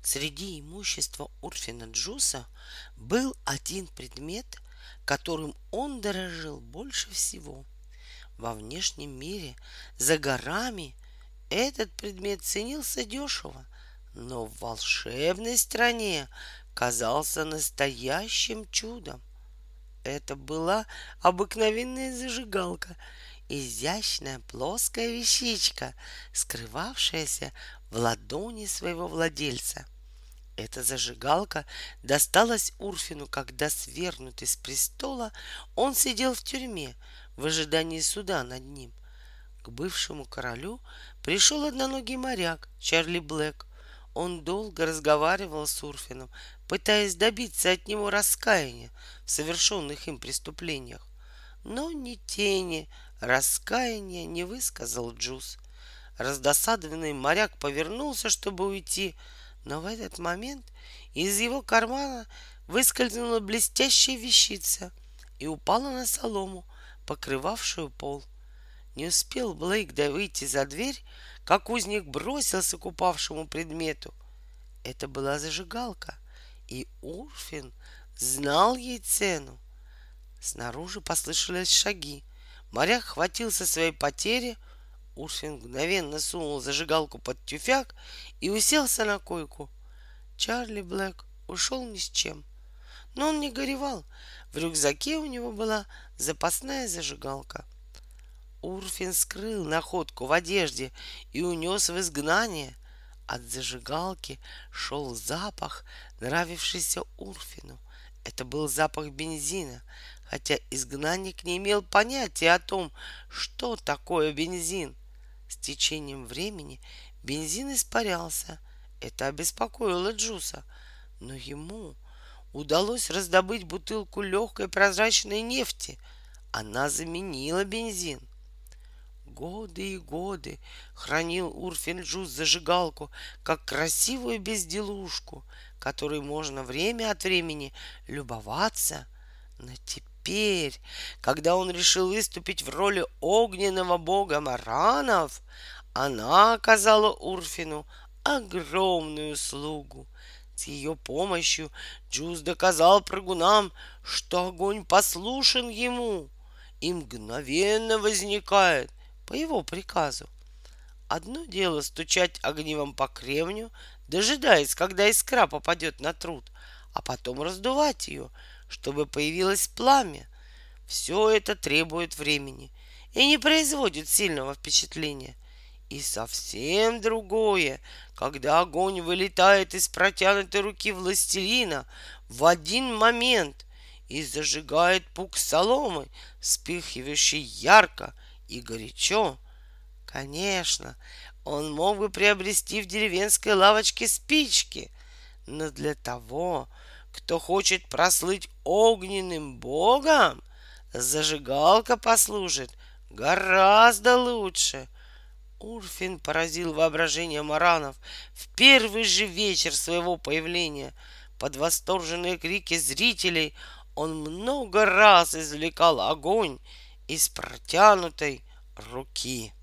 Среди имущества Урфина Джуса был один предмет, которым он дорожил больше всего. Во внешнем мире, за горами, этот предмет ценился дешево, но в волшебной стране казался настоящим чудом. Это была обыкновенная зажигалка, изящная плоская вещичка, скрывавшаяся в ладони своего владельца. Эта зажигалка досталась Урфину, когда, свергнутый с престола, он сидел в тюрьме в ожидании суда над ним. К бывшему королю пришел одноногий моряк Чарли Блэк. Он долго разговаривал с Урфином, пытаясь добиться от него раскаяния в совершенных им преступлениях. Но ни тени раскаяния не высказал Джуз. Раздосадованный моряк повернулся, чтобы уйти, но в этот момент из его кармана выскользнула блестящая вещица и упала на солому, покрывавшую пол. Не успел Блейк выйти за дверь, как узник бросился к упавшему предмету. Это была зажигалка, и Урфин знал ей цену. Снаружи послышались шаги. Моряк хватился своей потери. Урфин мгновенно сунул зажигалку под тюфяк и уселся на койку. Чарли Блэк ушел ни с чем. Но он не горевал. В рюкзаке у него была запасная зажигалка. Урфин скрыл находку в одежде и унес в изгнание. От зажигалки шел запах, нравившийся Урфину. Это был запах бензина, хотя изгнанник не имел понятия о том, что такое бензин. С течением времени бензин испарялся. Это обеспокоило Джуса, но ему удалось раздобыть бутылку легкой прозрачной нефти. Она заменила бензин. Годы и годы хранил Урфин Джус зажигалку, как красивую безделушку, которой можно время от времени любоваться. Но теперь, когда он решил выступить в роли огненного бога Маранов, она оказала Урфину огромную услугу. С ее помощью Джуз доказал прыгунам, что огонь послушен ему и мгновенно возникает по его приказу. Одно дело стучать огнивом по кремню, дожидаясь, когда искра попадет на труд, а потом раздувать ее, чтобы появилось пламя. Все это требует времени и не производит сильного впечатления. И совсем другое, когда огонь вылетает из протянутой руки властелина в один момент и зажигает пук соломы, вспыхивающий ярко и горячо. Конечно, он мог бы приобрести в деревенской лавочке спички, но для того, кто хочет прослыть огненным богом, зажигалка послужит гораздо лучше. Урфин поразил воображение маранов в первый же вечер своего появления. Под восторженные крики зрителей он много раз извлекал огонь из протянутой руки.